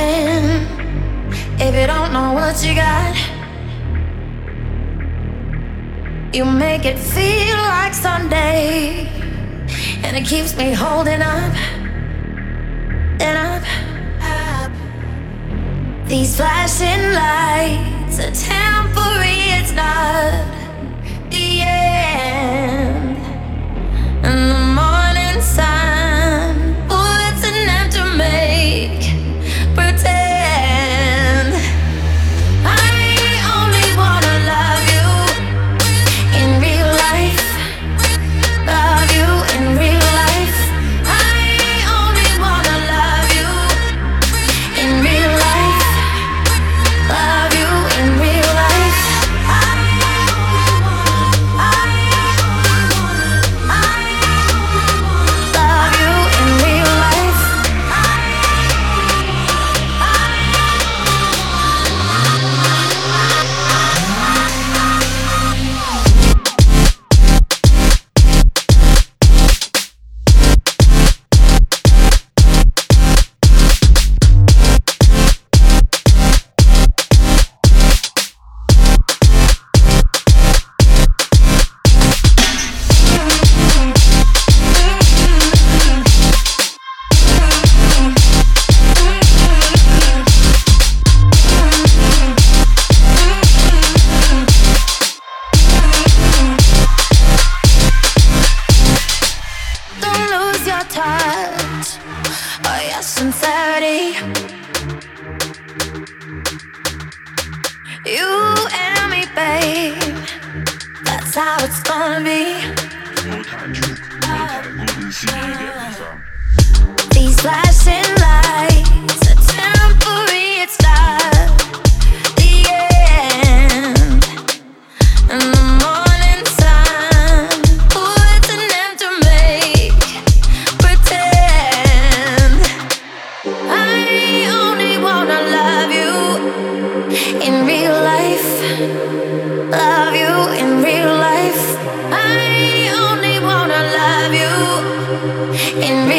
pretend if you don't know what you got. You make it feel like Sunday, and it keeps me holding up and up, up. These flashing lights are temporary, it's not the end. And the morning sun, oh, it's enough to make pretend. I only wanna love you in real life, love you in real life. I only wanna love you in real life, love you in real life. Love you in real life. Don't lose your touch or your sincerity. You and me, babe, that's how it's gonna be. These flashing lights are temporary, it's not the end. And the morning sun, oh, it's enough to make pretend. I only wanna love you in real life, love you in real life. I only wanna love you in real life.